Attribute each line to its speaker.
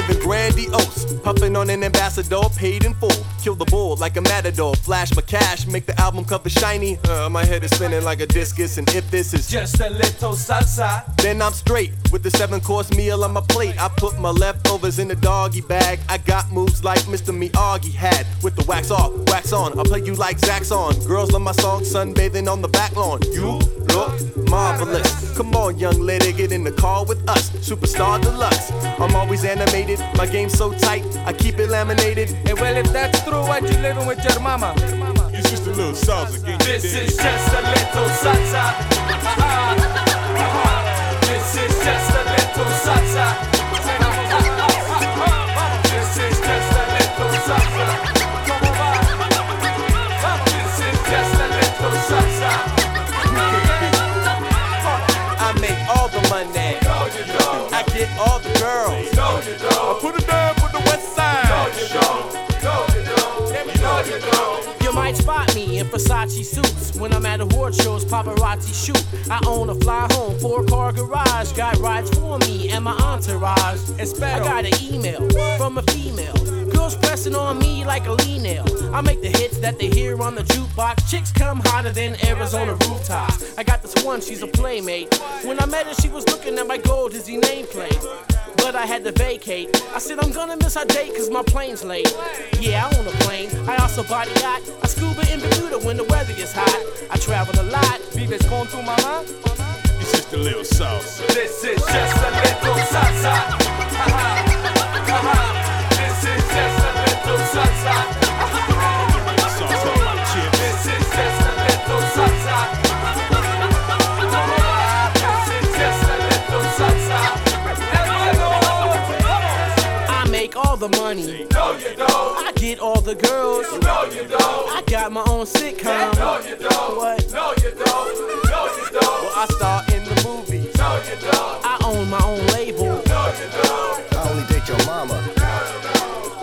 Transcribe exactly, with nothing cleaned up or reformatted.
Speaker 1: living grandiose. Puffin' on an ambassador, paid in full. Kill the bull like a matador. Flash my cash, make the album cover shiny. Uh, my head is spinning like a discus, and if this is
Speaker 2: just a little salsa,
Speaker 1: then I'm straight with the seven course meal on my plate. I put my leftovers in the doggy bag. I got moves like Mister Miyagi had. With the wax off, wax on, I'll play you like Zaxxon. Girls love my song, sunbathing on the back lawn. You look marvelous. Come on, young lady, get in the car with us. Superstar Deluxe. I'm always animated, my game's so tight, I keep it laminated.
Speaker 2: Hey, well, if that's true, why you living with your mama?
Speaker 3: It's just a little salsa.
Speaker 2: This is just a little salsa. This is just a little salsa. This is just a little salsa. This is just a little salsa.
Speaker 1: I make all the money.
Speaker 2: No, you don't.
Speaker 1: I get all the girls.
Speaker 2: No, you don't.
Speaker 1: I put it down for the west side.
Speaker 2: No, you don't. No, you don't. No, you don't.
Speaker 4: You might spot me in Versace suits when I'm at award shows, paparazzi shoot. I own a fly home, four car garage, got rides for me and my entourage. I got an email from a female, girls pressing on me like a lean nail. I make the hits that they hear on the jukebox. Chicks come hotter than Arizona rooftops. I got this one, she's a playmate. When I met her, she was looking at my gold dizzy nameplate. But I had to vacate. I said I'm gonna miss our date cause my plane's late. Yeah, I own a plane, I also body yacht. I scuba in Bermuda when the weather gets hot. I travel a lot.
Speaker 2: Vives con tu mamá?
Speaker 3: It's just a little salsa.
Speaker 2: This is just a little salsa. This is just a little salsa.
Speaker 3: Salsa on my chips.
Speaker 2: This is just a little salsa. This is just a little salsa.
Speaker 4: I make all the money.
Speaker 2: No, you don't.
Speaker 4: I get all the girls.
Speaker 2: No, you don't.
Speaker 4: I got my own sitcom.
Speaker 2: No, you don't.
Speaker 4: What?
Speaker 2: No, you don't. No, you don't.
Speaker 1: Well, I star in the movies.
Speaker 2: No, you don't.
Speaker 4: I own my own label.
Speaker 2: No, you don't.
Speaker 5: I only date your mama.
Speaker 2: No, you don't.